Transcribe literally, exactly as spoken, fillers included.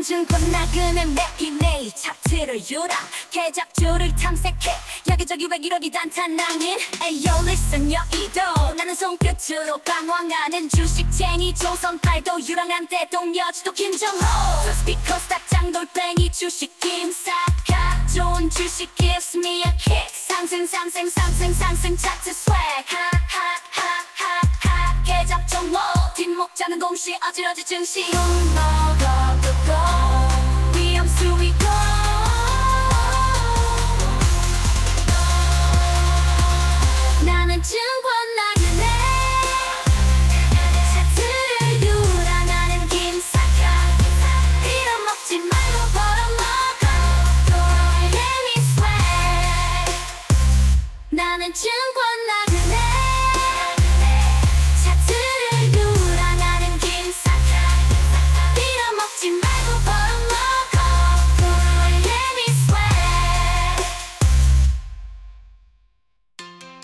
안중권 나그네 매일매일 차트를 유랑 계작주를 탐색해 여기저기 왜 이러기 단탄 나는 Ayo listen 여의도 나는 손끝으로 방황하는 주식쟁이 조선팔도 유랑한 대동여지도 김정호 스피커 스탁장 돌뱅이 주식 김사카 좋은 주식 gives me a kick 상승 상승 상승 상승 차트 swag 하하하하하 계작 종목 뒷목자는 동시 어지러지 증시 돈 먹어도